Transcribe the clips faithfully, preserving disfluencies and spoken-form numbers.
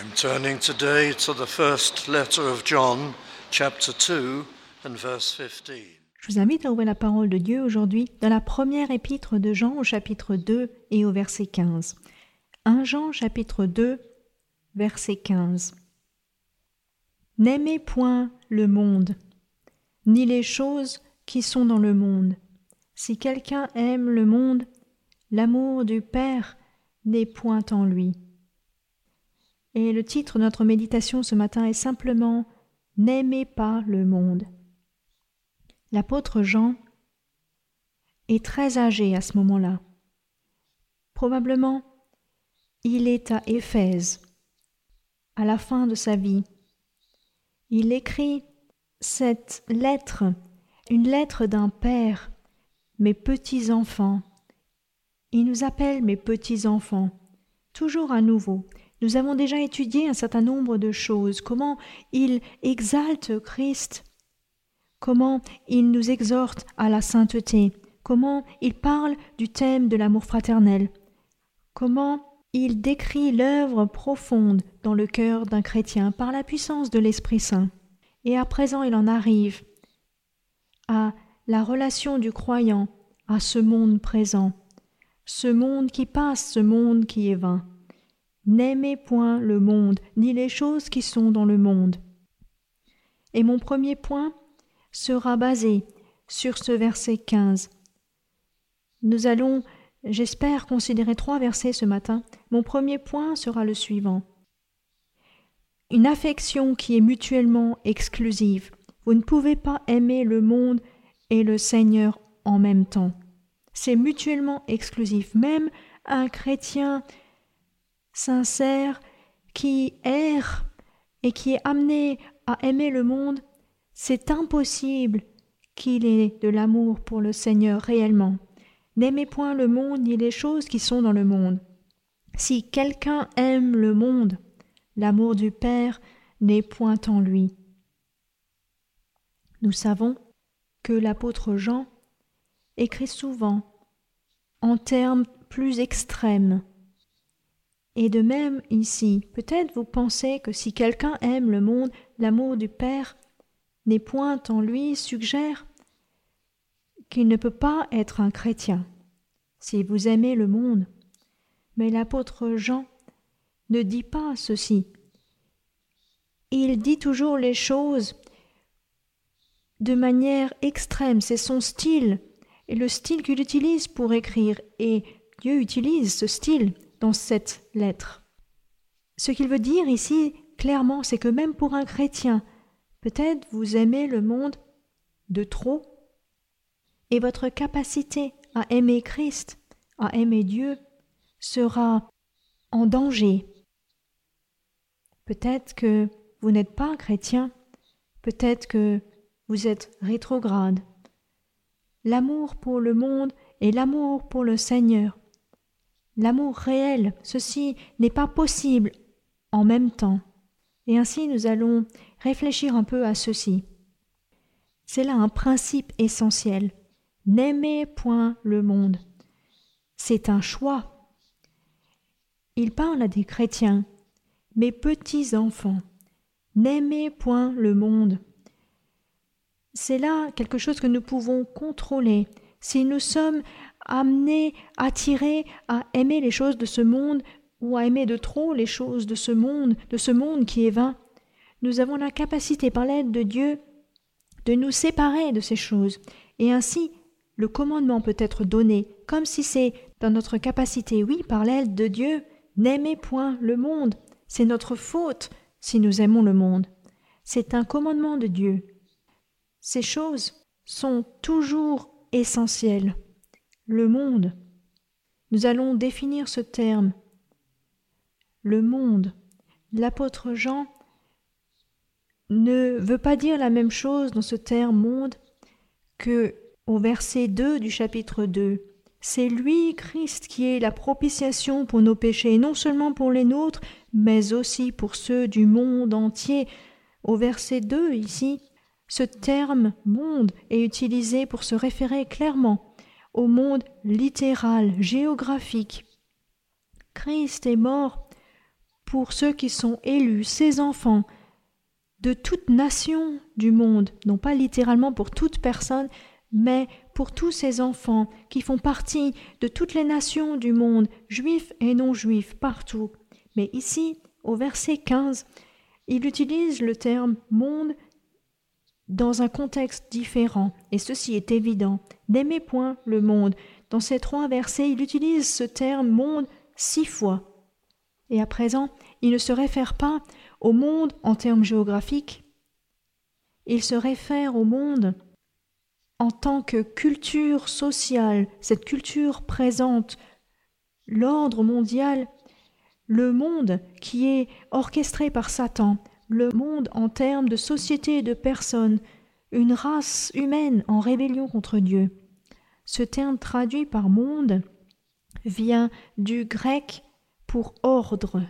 I'm turning today to the first letter of John, chapter two and verse fifteen. Je vous invite à ouvrir la parole de Dieu aujourd'hui dans la première épître de Jean au chapitre deux et au verset quinze. premier Jean chapitre deux, verset quinze. N'aimez point le monde, ni les choses qui sont dans le monde. Si quelqu'un aime le monde, l'amour du Père n'est point en lui. Et le titre de notre méditation ce matin est simplement « N'aimez pas le monde ». L'apôtre Jean est très âgé à ce moment-là. Probablement, il est à Éphèse, à la fin de sa vie. Il écrit cette lettre, une lettre d'un père, mes petits-enfants. Il nous appelle mes petits-enfants, toujours à nouveau. Nous avons déjà étudié un certain nombre de choses, comment il exalte Christ, comment il nous exhorte à la sainteté, comment il parle du thème de l'amour fraternel, comment il décrit l'œuvre profonde dans le cœur d'un chrétien par la puissance de l'Esprit Saint. Et à présent, il en arrive à la relation du croyant à ce monde présent, ce monde qui passe, ce monde qui est vain. N'aimez point le monde, ni les choses qui sont dans le monde. Et mon premier point sera basé sur ce verset quinze. Nous allons, j'espère, considérer trois versets ce matin. Mon premier point sera le suivant. Une affection qui est mutuellement exclusive. Vous ne pouvez pas aimer le monde et le Seigneur en même temps. C'est mutuellement exclusif. Même un chrétien sincère qui erre et qui est amené à aimer le monde, c'est impossible qu'il ait de l'amour pour le Seigneur réellement. N'aimez point le monde ni les choses qui sont dans le monde. Si quelqu'un aime le monde, l'amour du Père n'est point en lui. Nous savons que l'apôtre Jean écrit souvent en termes plus extrêmes. Et de même ici, peut-être vous pensez que si quelqu'un aime le monde, l'amour du Père n'est point en lui, suggère qu'il ne peut pas être un chrétien si vous aimez le monde. Mais l'apôtre Jean ne dit pas ceci. Il dit toujours les choses de manière extrême, c'est son style, et le style qu'il utilise pour écrire, et Dieu utilise ce style dans cette lettre. Ce qu'il veut dire ici, clairement, c'est que même pour un chrétien, peut-être vous aimez le monde de trop, et votre capacité à aimer Christ, à aimer Dieu, sera en danger. Peut-être que vous n'êtes pas chrétien, peut-être que vous êtes rétrograde. L'amour pour le monde et l'amour pour le Seigneur, l'amour réel, ceci n'est pas possible en même temps. Et ainsi nous allons réfléchir un peu à ceci. C'est là un principe essentiel. N'aimez point le monde. C'est un choix. Il parle à des chrétiens, mes petits enfants. N'aimez point le monde. C'est là quelque chose que nous pouvons contrôler. Si nous sommes amenés, attirés à aimer les choses de ce monde ou à aimer de trop les choses de ce monde, de ce monde qui est vain, nous avons la capacité, par l'aide de Dieu, de nous séparer de ces choses. Et ainsi, le commandement peut être donné, comme si c'est dans notre capacité. Oui, par l'aide de Dieu, n'aimez point le monde. C'est notre faute si nous aimons le monde. C'est un commandement de Dieu. Ces choses sont toujours essentielles. Le monde. Nous allons définir ce terme. Le monde. L'apôtre Jean ne veut pas dire la même chose dans ce terme monde que au verset deux du chapitre deux. C'est lui, Christ, qui est la propitiation pour nos péchés, non seulement pour les nôtres, mais aussi pour ceux du monde entier. Au verset deux, ici, ce terme « monde » est utilisé pour se référer clairement au monde littéral, géographique. Christ est mort pour ceux qui sont élus, ses enfants, de toute nation du monde, non pas littéralement pour toute personne, mais pour tous ces enfants qui font partie de toutes les nations du monde, juifs et non-juifs, partout. Mais ici, au verset quinze, il utilise le terme « monde » dans un contexte différent, et ceci est évident. N'aimez point le monde. Dans ces trois versets, il utilise ce terme « monde » six fois. Et à présent, il ne se réfère pas au monde en termes géographiques, il se réfère au monde en tant que culture sociale, cette culture présente, l'ordre mondial, le monde qui est orchestré par Satan, le monde en termes de société et de personnes, une race humaine en rébellion contre Dieu. Ce terme traduit par monde vient du grec pour ordre.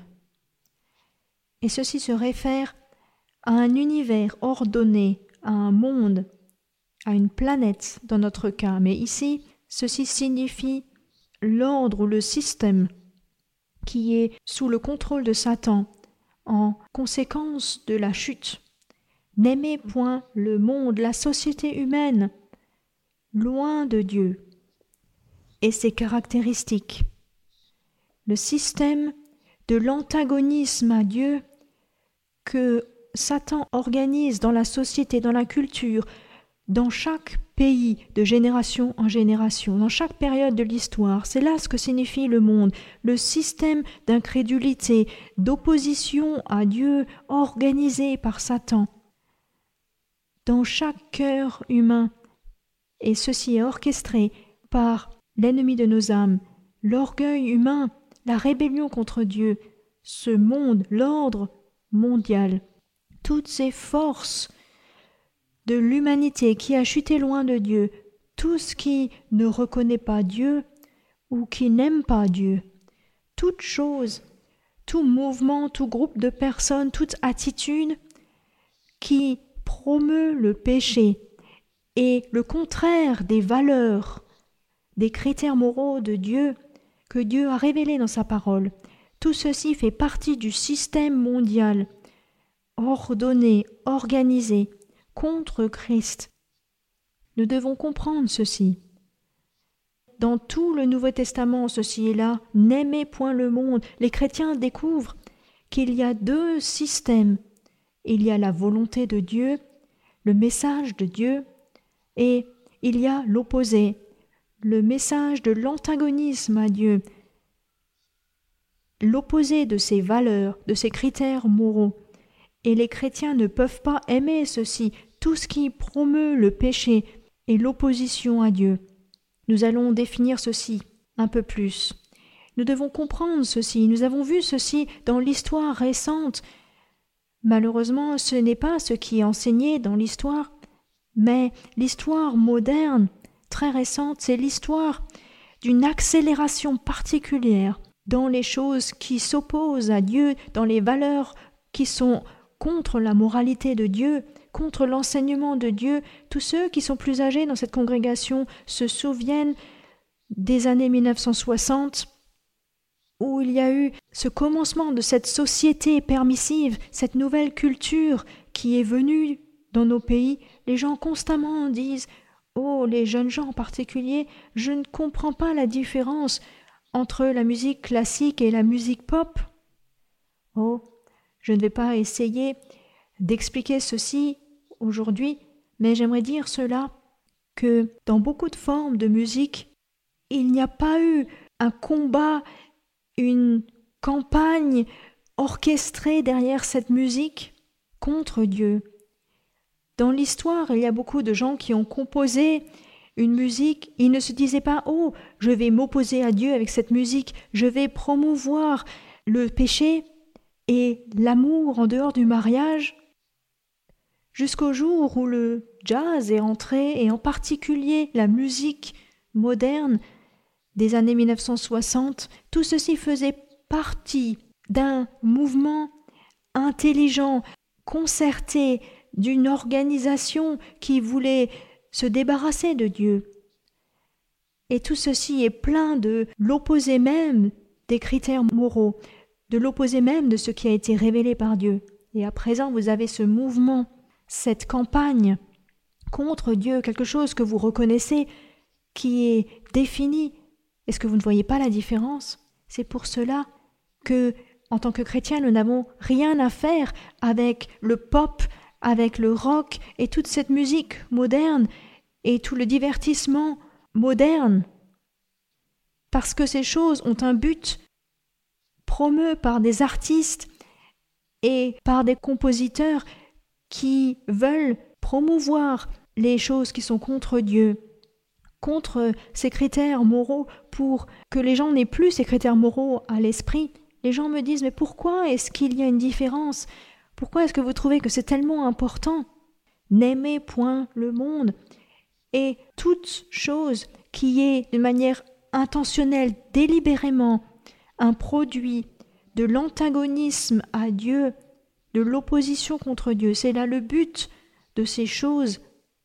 Et ceci se réfère à un univers ordonné, à un monde, à une planète dans notre cas. Mais ici, ceci signifie l'ordre ou le système qui est sous le contrôle de Satan en conséquence de la chute. N'aimez point le monde, la société humaine, loin de Dieu et ses caractéristiques. Le système de l'antagonisme à Dieu que Satan organise dans la société, dans la culture, dans chaque pays, de génération en génération, dans chaque période de l'histoire. C'est là ce que signifie le monde, le système d'incrédulité, d'opposition à Dieu organisé par Satan. Dans chaque cœur humain, et ceci est orchestré par l'ennemi de nos âmes, l'orgueil humain, la rébellion contre Dieu, ce monde, l'ordre mondial, toutes ces forces de l'humanité qui a chuté loin de Dieu, tout ce qui ne reconnaît pas Dieu ou qui n'aime pas Dieu, toute chose, tout mouvement, tout groupe de personnes, toute attitude qui promeut le péché et le contraire des valeurs, des critères moraux de Dieu que Dieu a révélés dans sa parole. Tout ceci fait partie du système mondial, ordonné, organisé, contre Christ. Nous devons comprendre ceci. Dans tout le Nouveau Testament, ceci est là, n'aimez point le monde. Les chrétiens découvrent qu'il y a deux systèmes. Il y a la volonté de Dieu, le message de Dieu, et il y a l'opposé, le message de l'antagonisme à Dieu, l'opposé de ses valeurs, de ses critères moraux. Et les chrétiens ne peuvent pas aimer ceci, tout ce qui promeut le péché et l'opposition à Dieu. Nous allons définir ceci un peu plus. Nous devons comprendre ceci. Nous avons vu ceci dans l'histoire récente. Malheureusement, ce n'est pas ce qui est enseigné dans l'histoire, mais l'histoire moderne, très récente, c'est l'histoire d'une accélération particulière dans les choses qui s'opposent à Dieu, dans les valeurs qui sont contre la moralité de Dieu, contre l'enseignement de Dieu. Tous ceux qui sont plus âgés dans cette congrégation se souviennent des années mille neuf cent soixante, où il y a eu ce commencement de cette société permissive, cette nouvelle culture qui est venue dans nos pays. Les gens constamment disent « Oh, les jeunes gens en particulier, je ne comprends pas la différence entre la musique classique et la musique pop. » Oh, je ne vais pas essayer d'expliquer ceci aujourd'hui, mais j'aimerais dire cela, que dans beaucoup de formes de musique, il n'y a pas eu un combat, une campagne orchestrée derrière cette musique contre Dieu. Dans l'histoire, il y a beaucoup de gens qui ont composé une musique, ils ne se disaient pas « Oh, je vais m'opposer à Dieu avec cette musique, je vais promouvoir le péché et l'amour en dehors du mariage », jusqu'au jour où le jazz est entré, et en particulier la musique moderne des années mille neuf cent soixante, tout ceci faisait partie d'un mouvement intelligent, concerté, d'une organisation qui voulait se débarrasser de Dieu. Et tout ceci est plein de l'opposé même des critères moraux, de l'opposé même de ce qui a été révélé par Dieu. Et à présent, vous avez ce mouvement, cette campagne contre Dieu, quelque chose que vous reconnaissez, qui est défini. Est-ce que vous ne voyez pas la différence? C'est pour cela que, en tant que chrétiens, nous n'avons rien à faire avec le pop, avec le rock et toute cette musique moderne et tout le divertissement moderne. Parce que ces choses ont un but promu par des artistes et par des compositeurs qui veulent promouvoir les choses qui sont contre Dieu, contre ces critères moraux, pour que les gens n'aient plus ces critères moraux à l'esprit. Les gens me disent, mais pourquoi est-ce qu'il y a une différence? Pourquoi est-ce que vous trouvez que c'est tellement important? N'aimez point le monde. Et toute chose qui est de manière intentionnelle, délibérément, un produit de l'antagonisme à Dieu, de l'opposition contre Dieu, c'est là le but de ces choses.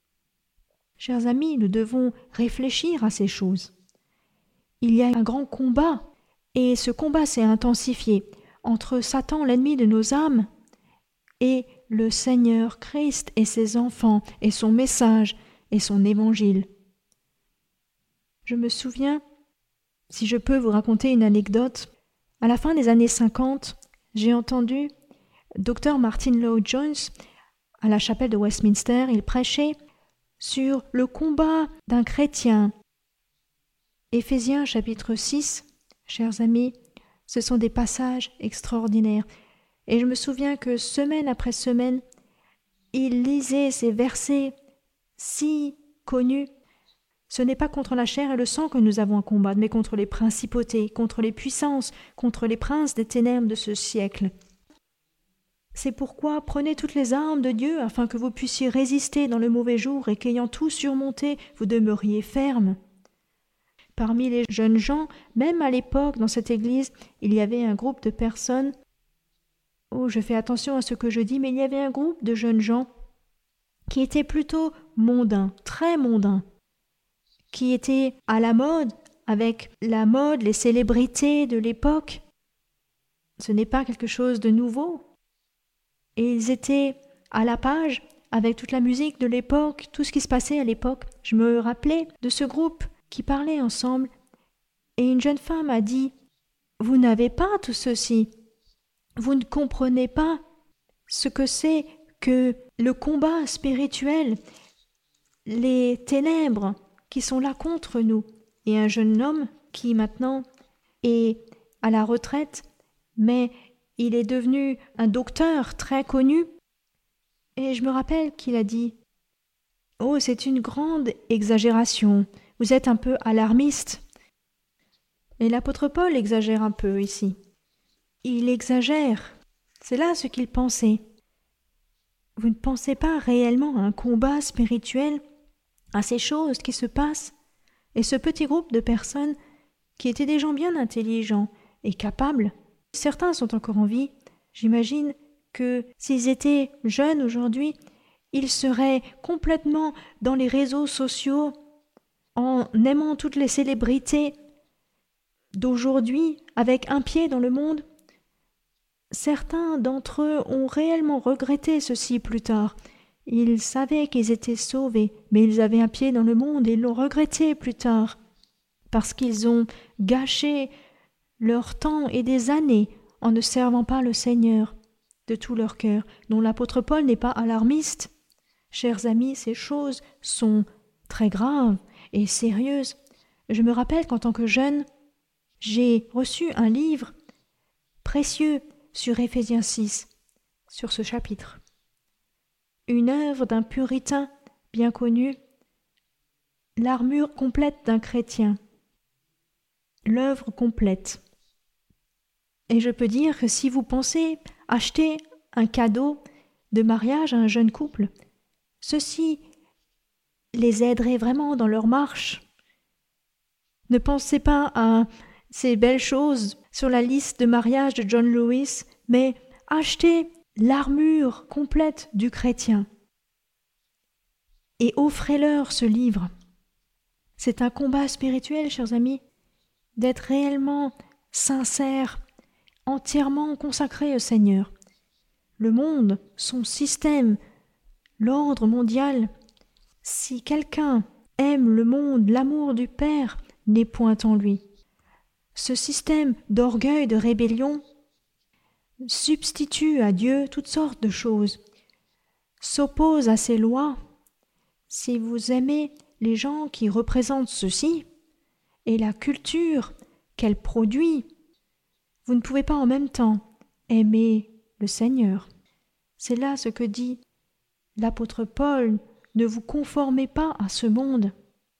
Chers amis, nous devons réfléchir à ces choses. Il y a un grand combat, et ce combat s'est intensifié entre Satan, l'ennemi de nos âmes, et le Seigneur Christ et ses enfants, et son message, et son évangile. Je me souviens, si je peux vous raconter une anecdote, à la fin des années cinquante, j'ai entendu Docteur Martin Lloyd-Jones à la chapelle de Westminster, il prêchait sur le combat d'un chrétien. Éphésiens chapitre six, chers amis, ce sont des passages extraordinaires. Et je me souviens que semaine après semaine, il lisait ces versets si connus. Ce n'est pas contre la chair et le sang que nous avons à combattre, mais contre les principautés, contre les puissances, contre les princes des ténèbres de ce siècle. C'est pourquoi prenez toutes les armes de Dieu afin que vous puissiez résister dans le mauvais jour et qu'ayant tout surmonté, vous demeuriez fermes. Parmi les jeunes gens, même à l'époque dans cette église, il y avait un groupe de personnes. Oh, je fais attention à ce que je dis, mais il y avait un groupe de jeunes gens qui étaient plutôt mondains, très mondains, qui étaient à la mode avec la mode, les célébrités de l'époque. Ce n'est pas quelque chose de nouveau. Et ils étaient à la page avec toute la musique de l'époque, tout ce qui se passait à l'époque. Je me rappelais de ce groupe qui parlait ensemble, et une jeune femme a dit « Vous n'avez pas tout ceci. Vous ne comprenez pas ce que c'est que le combat spirituel, les ténèbres qui sont là contre nous. » Et un jeune homme qui maintenant est à la retraite, mais il est devenu un docteur très connu. Et je me rappelle qu'il a dit « Oh, c'est une grande exagération. Vous êtes un peu alarmiste. » Et l'apôtre Paul exagère un peu ici. Il exagère. C'est là ce qu'il pensait. Vous ne pensez pas réellement à un combat spirituel, à ces choses qui se passent? Et ce petit groupe de personnes qui étaient des gens bien intelligents et capables, certains sont encore en vie, j'imagine que s'ils étaient jeunes aujourd'hui, ils seraient complètement dans les réseaux sociaux, en aimant toutes les célébrités d'aujourd'hui, avec un pied dans le monde. Certains d'entre eux ont réellement regretté ceci plus tard. Ils savaient qu'ils étaient sauvés, mais ils avaient un pied dans le monde et ils l'ont regretté plus tard, parce qu'ils ont gâché leur temps et des années en ne servant pas le Seigneur de tout leur cœur, dont l'apôtre Paul n'est pas alarmiste. Chers amis, ces choses sont très graves et sérieuses. Je me rappelle qu'en tant que jeune, j'ai reçu un livre précieux sur Éphésiens six, sur ce chapitre. Une œuvre d'un puritain bien connu, l'armure complète d'un chrétien, l'œuvre complète. Et je peux dire que si vous pensez acheter un cadeau de mariage à un jeune couple, ceci les aiderait vraiment dans leur marche. Ne pensez pas à ces belles choses sur la liste de mariage de John Lewis, mais achetez l'armure complète du chrétien et offrez-leur ce livre. C'est un combat spirituel, chers amis, d'être réellement sincère entièrement consacré au Seigneur. Le monde, son système, l'ordre mondial, si quelqu'un aime le monde, l'amour du Père n'est point en lui. Ce système d'orgueil, de rébellion, substitue à Dieu toutes sortes de choses, s'oppose à ses lois. Si vous aimez les gens qui représentent ceci et la culture qu'elle produit, vous ne pouvez pas en même temps aimer le Seigneur. C'est là ce que dit l'apôtre Paul, ne vous conformez pas à ce monde.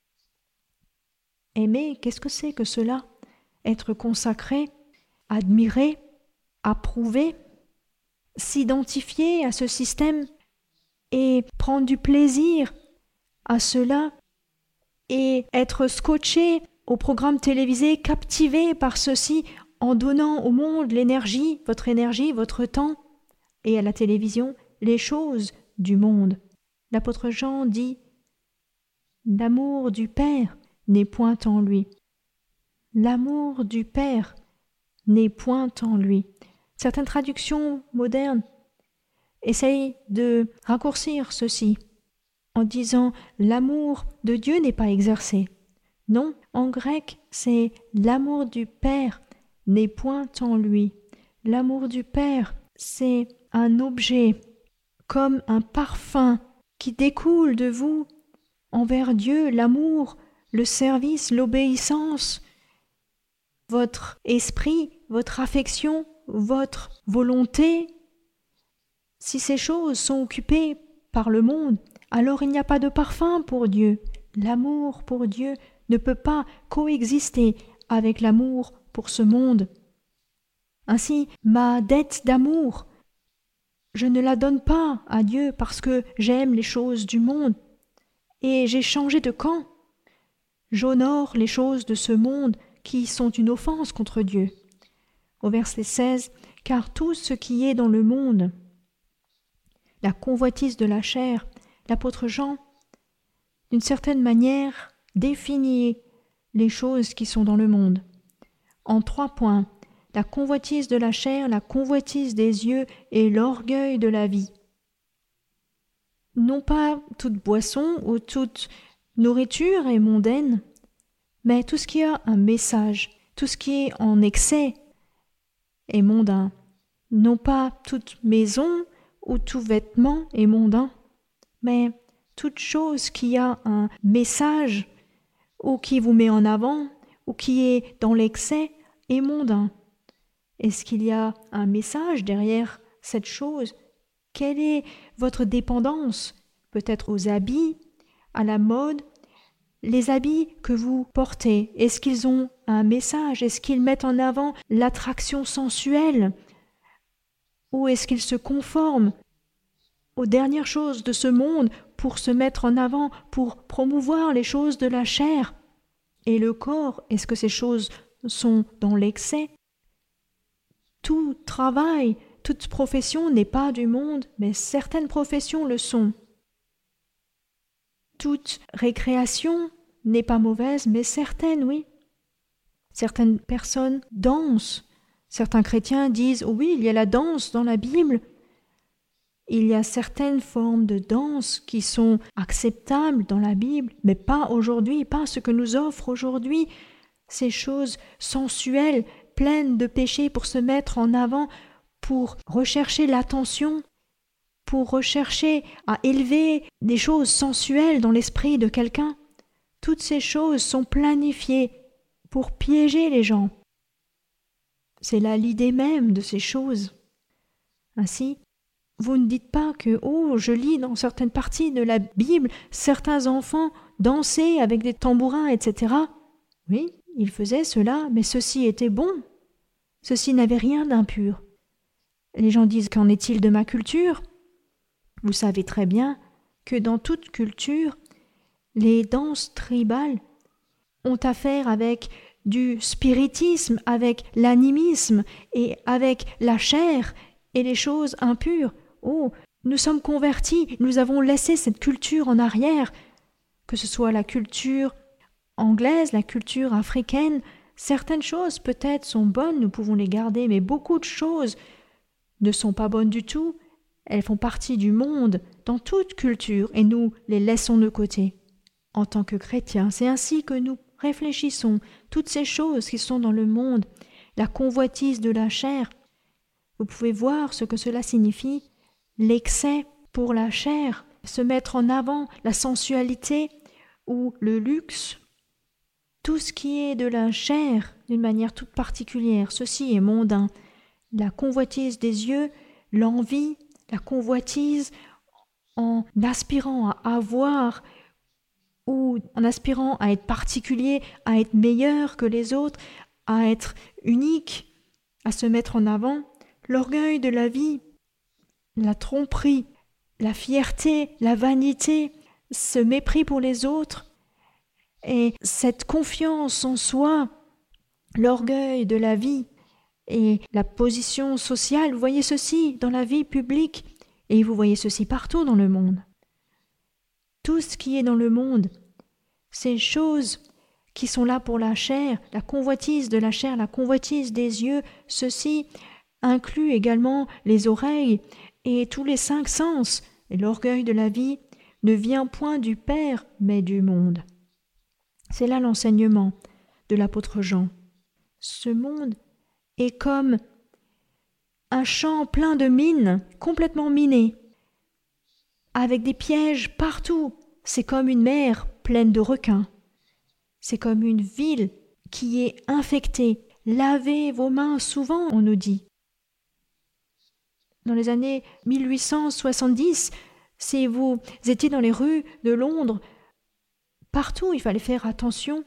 Aimer, qu'est-ce que c'est que cela? Être consacré, admirer, approuver, s'identifier à ce système et prendre du plaisir à cela et être scotché au programme télévisé, captivé par ceci en donnant au monde l'énergie, votre énergie, votre temps et à la télévision les choses du monde. L'apôtre Jean dit « L'amour du Père n'est point en lui. » L'amour du Père n'est point en lui. Certaines traductions modernes essayent de raccourcir ceci en disant « l'amour de Dieu n'est pas exercé ». Non, en grec, c'est « l'amour du Père n'est point en lui ». L'amour du Père, c'est un objet comme un parfum qui découle de vous envers Dieu, l'amour, le service, l'obéissance, votre esprit, votre affection, votre volonté. Si ces choses sont occupées par le monde, alors il n'y a pas de parfum pour Dieu. L'amour pour Dieu ne peut pas coexister avec l'amour pour ce monde. Ainsi, ma dette d'amour, je ne la donne pas à Dieu parce que j'aime les choses du monde et j'ai changé de camp. J'honore les choses de ce monde qui sont une offense contre Dieu. Au verset seize, « Car tout ce qui est dans le monde, la convoitise de la chair », l'apôtre Jean, d'une certaine manière, définit les choses qui sont dans le monde. En trois points, la convoitise de la chair, la convoitise des yeux et l'orgueil de la vie. Non pas toute boisson ou toute nourriture est mondaine, mais tout ce qui a un message, tout ce qui est en excès est mondain. Non pas toute maison ou tout vêtement est mondain, mais toute chose qui a un message ou qui vous met en avant ou qui est dans l'excès est mondain. Est-ce qu'il y a un message derrière cette chose? Quelle est votre dépendance? Peut-être aux habits, à la mode, les habits que vous portez, est-ce qu'ils ont un message? Est-ce qu'ils mettent en avant l'attraction sensuelle? Ou est-ce qu'ils se conforment aux dernières choses de ce monde pour se mettre en avant, pour promouvoir les choses de la chair? Et le corps, est-ce que ces choses sont dans l'excès? Tout travail, toute profession n'est pas du monde, mais certaines professions le sont. Toute récréation n'est pas mauvaise, mais certaines, oui. Certaines personnes dansent. Certains chrétiens disent, oui, il y a la danse dans la Bible. Il y a certaines formes de danse qui sont acceptables dans la Bible, mais pas aujourd'hui, pas ce que nous offre aujourd'hui. Ces choses sensuelles, pleines de péchés pour se mettre en avant, pour rechercher l'attention, pour rechercher à élever des choses sensuelles dans l'esprit de quelqu'un. Toutes ces choses sont planifiées pour piéger les gens. C'est là l'idée même de ces choses. Ainsi, vous ne dites pas que, oh, je lis dans certaines parties de la Bible, certains enfants dansaient avec des tambourins, et cetera. Oui, ils faisaient cela, mais ceci était bon. Ceci n'avait rien d'impur. Les gens disent, qu'en est-il de ma culture? Vous savez très bien que dans toute culture, les danses tribales ont affaire avec du spiritisme, avec l'animisme et avec la chair et les choses impures. Oh, nous sommes convertis, nous avons laissé cette culture en arrière, que ce soit la culture anglaise, la culture africaine, Certaines choses peut-être sont bonnes, nous pouvons les garder, mais beaucoup de choses ne sont pas bonnes du tout. Elles font partie du monde, dans toute culture, et nous les laissons de côté. En tant que chrétiens, c'est ainsi que nous réfléchissons. Toutes ces choses qui sont dans le monde, la convoitise de la chair, vous pouvez voir ce que cela signifie, l'excès pour la chair, se mettre en avant, la sensualité ou le luxe. Tout ce qui est de la chair, d'une manière toute particulière, ceci est mondain. La convoitise des yeux, l'envie, la convoitise en aspirant à avoir ou en aspirant à être particulier, à être meilleur que les autres, à être unique, à se mettre en avant, l'orgueil de la vie, la tromperie, la fierté, la vanité, ce mépris pour les autres, et cette confiance en soi, l'orgueil de la vie et la position sociale, vous voyez ceci dans la vie publique et vous voyez ceci partout dans le monde. Tout ce qui est dans le monde, ces choses qui sont là pour la chair, la convoitise de la chair, la convoitise des yeux, ceci inclut également les oreilles et tous les cinq sens, et l'orgueil de la vie ne vient point du Père, mais du monde. C'est là l'enseignement de l'apôtre Jean. Ce monde est comme un champ plein de mines, complètement miné, avec des pièges partout. C'est comme une mer pleine de requins. C'est comme une ville qui est infectée. Lavez vos mains souvent, on nous dit. Dans les années mille huit cent soixante-dix, si vous étiez dans les rues de Londres, partout il fallait faire attention.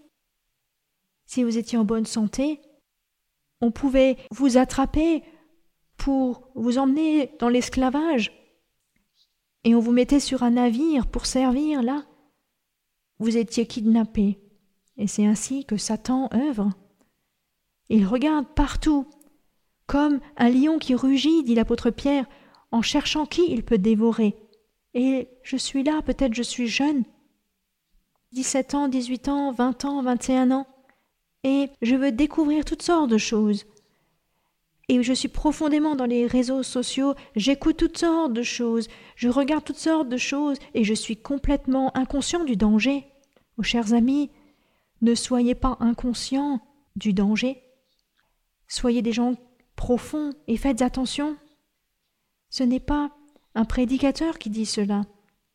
Si vous étiez en bonne santé, on pouvait vous attraper pour vous emmener dans l'esclavage. Et on vous mettait sur un navire pour servir là. Vous étiez kidnappé. Et c'est ainsi que Satan œuvre. Il regarde partout, comme un lion qui rugit, dit l'apôtre Pierre, en cherchant qui il peut dévorer. Et je suis là, peut-être je suis jeune, dix-sept ans, dix-huit ans, vingt ans, vingt et un ans, et je veux découvrir toutes sortes de choses. Et je suis profondément dans les réseaux sociaux, j'écoute toutes sortes de choses, je regarde toutes sortes de choses, et je suis complètement inconscient du danger. Oh, chers amis, ne soyez pas inconscients du danger. Soyez des gens profonds et faites attention. Ce n'est pas un prédicateur qui dit cela.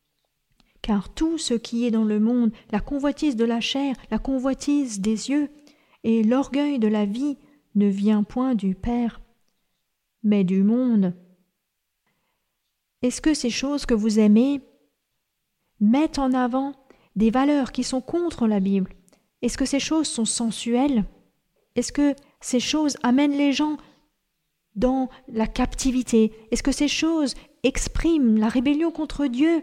Car tout ce qui est dans le monde, la convoitise de la chair, la convoitise des yeux et l'orgueil de la vie ne vient point du Père, mais du monde. Est-ce que ces choses que vous aimez mettent en avant des valeurs qui sont contre la Bible? Est-ce que ces choses sont sensuelles? Est-ce que ces choses amènent les gens dans la captivité? Est-ce que ces choses expriment la rébellion contre Dieu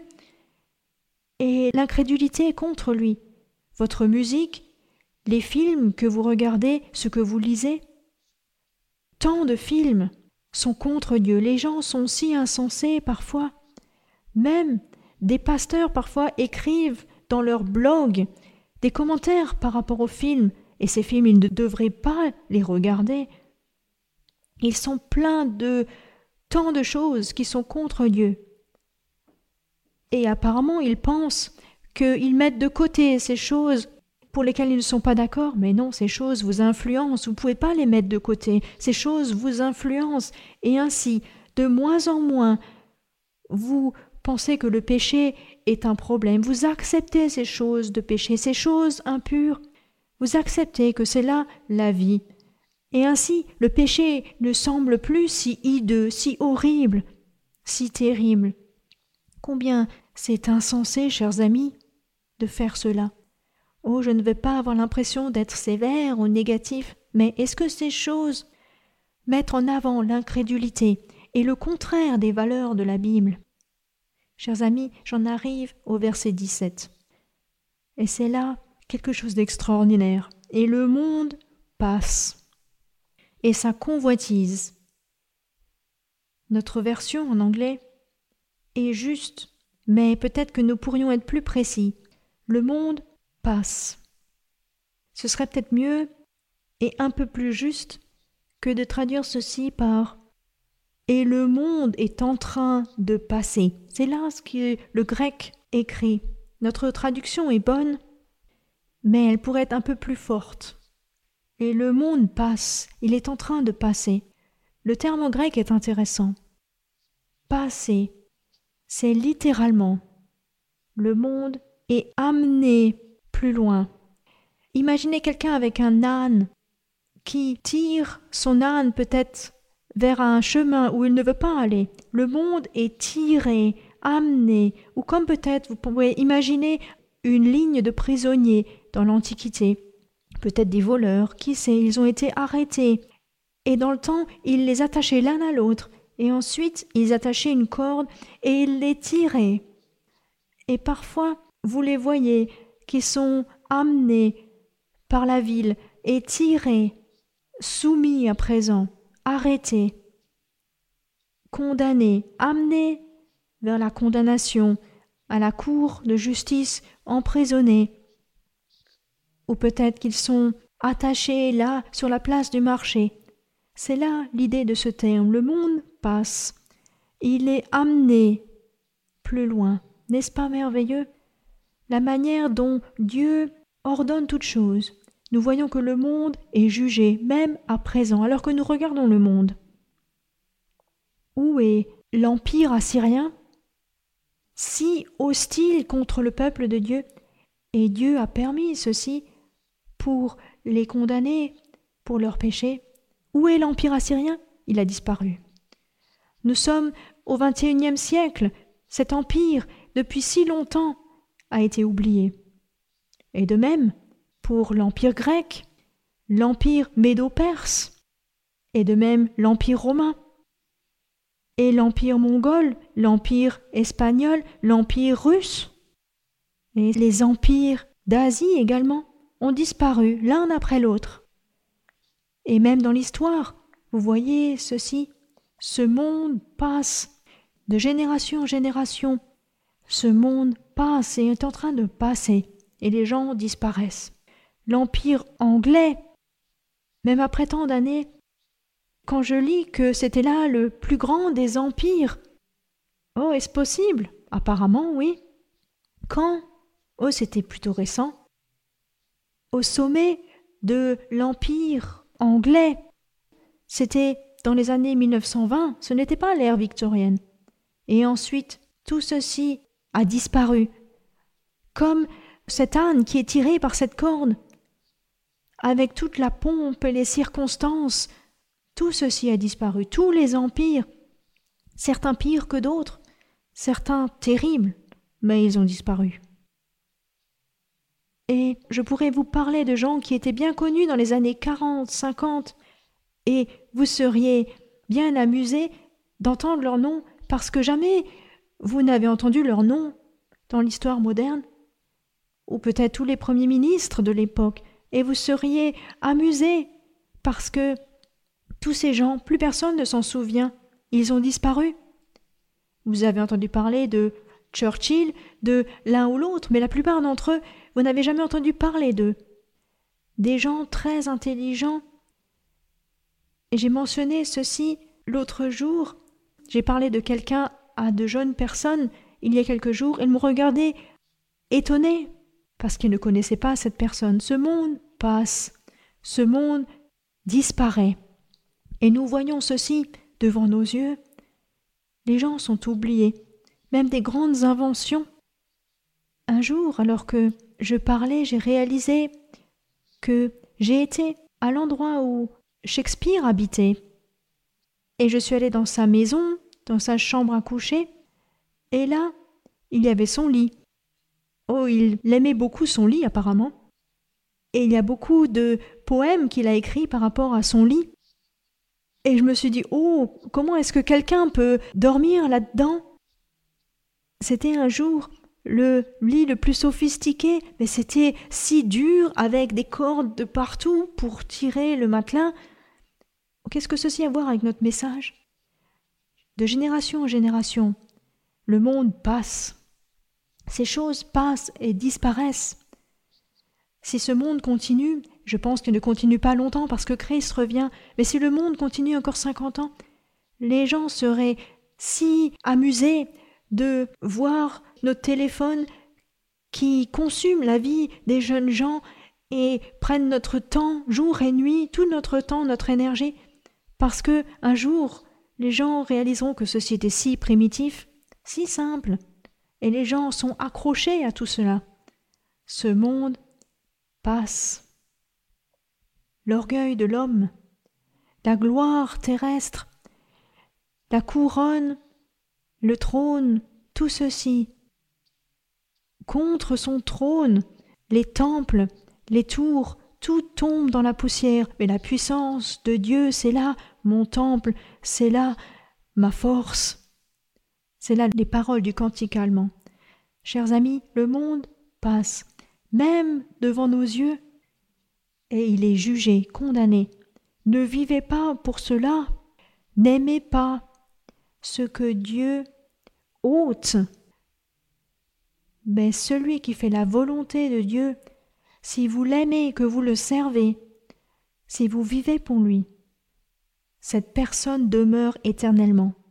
et l'incrédulité contre lui? Votre musique, les films que vous regardez, ce que vous lisez, tant de films sont contre Dieu. Les gens sont si insensés parfois. Même des pasteurs parfois écrivent dans leur blog des commentaires par rapport aux films, et ces films, ils ne devraient pas les regarder. Ils sont pleins de tant de choses qui sont contre Dieu. Et apparemment, ils pensent qu'ils mettent de côté ces choses pour lesquelles ils ne sont pas d'accord. Mais non, ces choses vous influencent. Vous ne pouvez pas les mettre de côté. Ces choses vous influencent. Et ainsi, de moins en moins, vous pensez que le péché est un problème. Vous acceptez ces choses de péché, ces choses impures. Vous acceptez que c'est là la vie. Et ainsi, le péché ne semble plus si hideux, si horrible, si terrible. Combien c'est insensé, chers amis, de faire cela. Oh, je ne veux pas avoir l'impression d'être sévère ou négatif, mais est-ce que ces choses mettent en avant l'incrédulité et le contraire des valeurs de la Bible? Chers amis, j'en arrive au verset dix-sept. Et c'est là quelque chose d'extraordinaire. Et le monde passe, et sa convoitise. Notre version en anglais est juste, mais peut-être que nous pourrions être plus précis. Le monde passe. Ce serait peut-être mieux est un peu plus juste que de traduire ceci par « et le monde est en train de passer ». C'est là ce que le grec écrit. Notre traduction est bonne, mais elle pourrait être un peu plus forte. Et le monde passe, il est en train de passer. Le terme grec est intéressant. Passer, c'est littéralement le monde est amené plus loin. Imaginez quelqu'un avec un âne qui tire son âne peut-être vers un chemin où il ne veut pas aller. Le monde est tiré, amené, ou comme peut-être vous pouvez imaginer une ligne de prisonniers dans l'Antiquité. Peut-être des voleurs, qui sait, ils ont été arrêtés. Et dans le temps, ils les attachaient l'un à l'autre. Et ensuite, ils attachaient une corde et ils les tiraient. Et parfois, vous les voyez qui sont amenés par la ville et tirés, soumis à présent, arrêtés, condamnés, amenés vers la condamnation, à la cour de justice, emprisonnés. Ou peut-être qu'ils sont attachés là, sur la place du marché. C'est là l'idée de ce terme. Le monde passe. Il est amené plus loin. N'est-ce pas merveilleux? La manière dont Dieu ordonne toutes choses. Nous voyons que le monde est jugé, même à présent, alors que nous regardons le monde. Où est l'empire assyrien? Si hostile contre le peuple de Dieu, et Dieu a permis ceci pour les condamner pour leurs péchés. Où est l'empire assyrien? Il a disparu. Nous sommes au vingt et unième siècle. Cet empire, depuis si longtemps, a été oublié. Et de même, pour l'empire grec, l'empire médo-perse, et de même l'empire romain, et l'empire mongol, l'empire espagnol, l'empire russe, et les empires d'Asie également ont disparu l'un après l'autre. Et même dans l'histoire, vous voyez ceci, ce monde passe de génération en génération. Ce monde passe et est en train de passer, et les gens disparaissent. L'empire anglais, même après tant d'années, quand je lis que c'était là le plus grand des empires, oh, est-ce possible? Apparemment, oui. Quand? Oh, c'était plutôt récent. Au sommet de l'empire anglais, c'était dans les années mille neuf cent vingt, ce n'était pas l'ère victorienne. Et ensuite, tout ceci a disparu, comme cet âne qui est tiré par cette corde, avec toute la pompe et les circonstances, tout ceci a disparu, tous les empires, certains pires que d'autres, certains terribles, mais ils ont disparu. Et je pourrais vous parler de gens qui étaient bien connus dans les années quarante, cinquante, et vous seriez bien amusés d'entendre leur nom, parce que jamais vous n'avez entendu leur nom dans l'histoire moderne, ou peut-être tous les premiers ministres de l'époque, et vous seriez amusés, parce que tous ces gens, plus personne ne s'en souvient, ils ont disparu. Vous avez entendu parler de Churchill, de l'un ou l'autre, mais la plupart d'entre eux, vous n'avez jamais entendu parler d'eux. Des gens très intelligents. Et j'ai mentionné ceci l'autre jour. J'ai parlé de quelqu'un à de jeunes personnes il y a quelques jours. Ils m'ont regardé étonnés parce qu'ils ne connaissaient pas cette personne. Ce monde passe. Ce monde disparaît. Et nous voyons ceci devant nos yeux. Les gens sont oubliés. Même des grandes inventions. Un jour, alors que je parlais, j'ai réalisé que j'ai été à l'endroit où Shakespeare habitait. Et je suis allée dans sa maison, dans sa chambre à coucher, et là, il y avait son lit. Oh, il aimait beaucoup son lit apparemment. Et il y a beaucoup de poèmes qu'il a écrits par rapport à son lit. Et je me suis dit, oh, comment est-ce que quelqu'un peut dormir là-dedans? C'était un jour le lit le plus sophistiqué, mais c'était si dur avec des cordes de partout pour tirer le matelas. Qu'est-ce que ceci a à voir avec notre message? De génération en génération, le monde passe. Ces choses passent et disparaissent. Si ce monde continue, Je pense qu'il ne continue pas longtemps parce que Christ revient. Mais si le monde continue encore cinquante ans, les gens seraient si amusés de voir notre téléphone qui consume la vie des jeunes gens et prennent notre temps, jour et nuit, tout notre temps, notre énergie, parce que un jour, les gens réaliseront que ceci était si primitif, si simple, et les gens sont accrochés à tout cela. Ce monde passe. L'orgueil de l'homme, la gloire terrestre, la couronne, le trône, tout ceci. Contre son trône, les temples, les tours, tout tombe dans la poussière. Mais la puissance de Dieu, c'est là mon temple, c'est là ma force. C'est là les paroles du cantique allemand. Chers amis, le monde passe, même devant nos yeux, et il est jugé, condamné. Ne vivez pas pour cela. N'aimez pas ce que Dieu ôte. Mais celui qui fait la volonté de Dieu, si vous l'aimez, que vous le servez, si vous vivez pour lui, cette personne demeure éternellement.